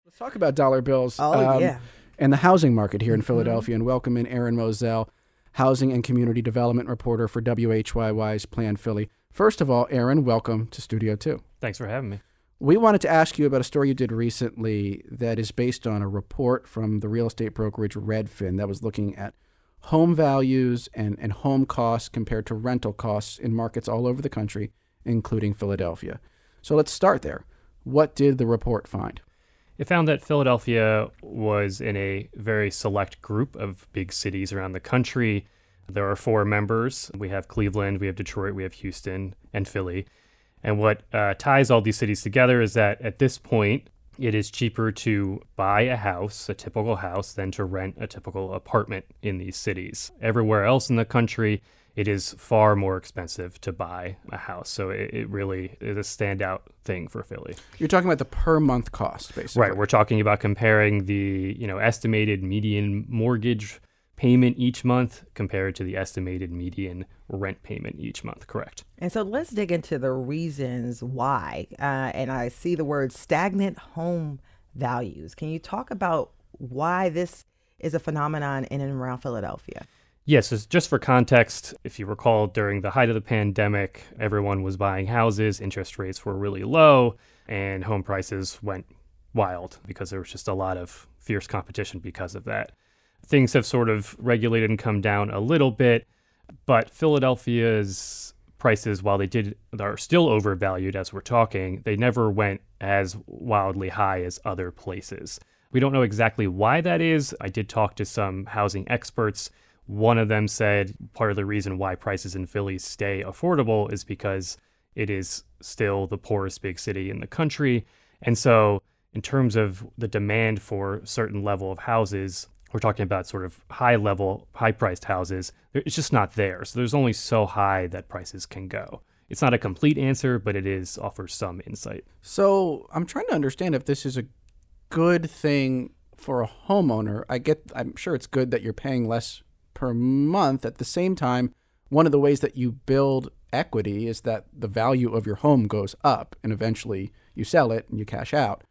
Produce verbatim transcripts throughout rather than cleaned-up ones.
Let's talk about dollar bills. Oh, um, yeah. And the housing market here in Mm-hmm. Philadelphia. And welcome in Erin Moselle, Housing and Community Development Reporter for W H Y Y's Plan Philly. First of all, Erin, welcome to Studio two. Thanks for having me. We wanted to ask you about a story you did recently that is based on a report from the real estate brokerage Redfin that was looking at home values and, and home costs compared to rental costs in markets all over the country, including Philadelphia. So let's start there. What did the report find? It found that Philadelphia was in a very select group of big cities around the country. There are four members. We have Cleveland, we have Detroit, we have Houston, and Philly. And what uh, ties all these cities together is that at this point, it is cheaper to buy a house, a typical house, than to rent a typical apartment in these cities. Everywhere else in the country, it is far more expensive to buy a house. So it, it really is a standout thing for Philly. You're talking about the per month cost, basically. Right. We're talking about comparing the, you know, estimated median mortgage payment each month compared to the estimated median rent payment each month. Correct. And so let's dig into the reasons why. Uh, and I see the word stagnant home values. Can you talk about why this is a phenomenon in and around Philadelphia? Yes, yeah, so just for context, if you recall, during the height of the pandemic, everyone was buying houses, interest rates were really low, and home prices went wild because there was just a lot of fierce competition because of that. Things have sort of regulated and come down a little bit, but Philadelphia's prices, while they did are still overvalued as we're talking, they never went as wildly high as other places. We don't know exactly why that is. I did talk to some housing experts. One of them said part of the reason why prices in Philly stay affordable is because it is still the poorest big city in the country. And so in terms of the demand for certain level of houses, we're talking about sort of high level, high priced houses. It's just not there. So there's only so high that prices can go. It's not a complete answer, but it is offers some insight. So I'm trying to understand if this is a good thing for a homeowner. I get, I'm sure it's good that you're paying less per month. At the same time, one of the ways that you build equity is that the value of your home goes up and eventually you sell it and you cash out.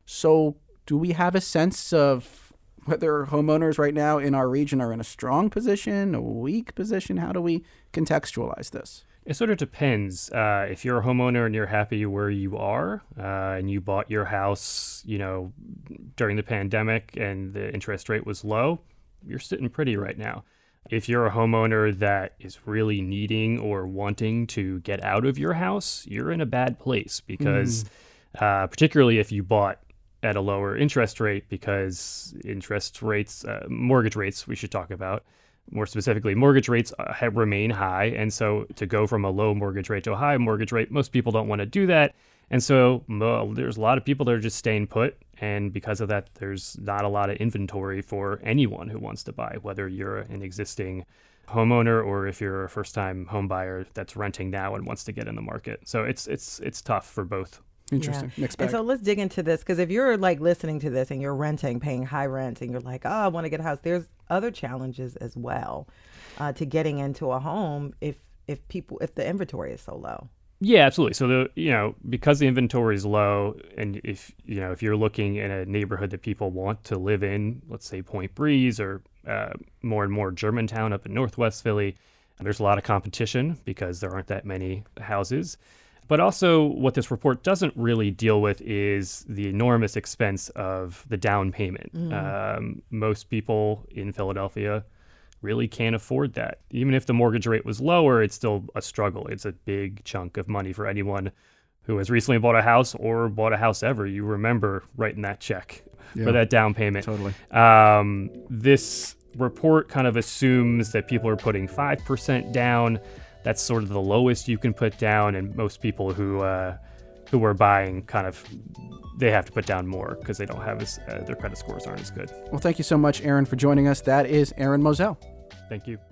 So do we have a sense of whether homeowners right now in our region are in a strong position, a weak position? How do we contextualize this? It sort of depends. Uh, if you're a homeowner and you're happy where you are, uh, and you bought your house, you know, during the pandemic and the interest rate was low, you're sitting pretty right now. If you're a homeowner that is really needing or wanting to get out of your house, you're in a bad place because, mm. uh, particularly if you bought at a lower interest rate, because interest rates, uh, mortgage rates, we should talk about more specifically, mortgage rates uh, have, remain high. And so to go from a low mortgage rate to a high mortgage rate, most people don't want to do that. And so well, there's a lot of people that are just staying put. And because of that, there's not a lot of inventory for anyone who wants to buy, whether you're an existing homeowner or if you're a first-time home buyer that's renting now and wants to get in the market. So it's it's it's tough for both. Interesting. Yeah. Mixed bag. And so let's dig into this, because if you're like listening to this and you're renting, paying high rent, and you're like, oh, I want to get a house, there's other challenges as well uh, to getting into a home if if people if the inventory is so low. Yeah, absolutely. So the you know because the inventory is low, and if you know if you're looking in a neighborhood that people want to live in, let's say Point Breeze or uh, more and more Germantown up in Northwest Philly, there's a lot of competition because there aren't that many houses. But also what this report doesn't really deal with is the enormous expense of the down payment. Mm. Um, most people in Philadelphia really can't afford that. Even if the mortgage rate was lower, it's still a struggle. It's a big chunk of money for anyone who has recently bought a house or bought a house ever. You remember writing that check yeah, for that down payment. Totally. Um, this report kind of assumes that people are putting five percent down. That's sort of the lowest you can put down, and most people who uh, who are buying kind of, they have to put down more because they don't have as, uh, their credit scores aren't as good. Well, thank you so much, Erin, for joining us. That is Erin Moselle. Thank you.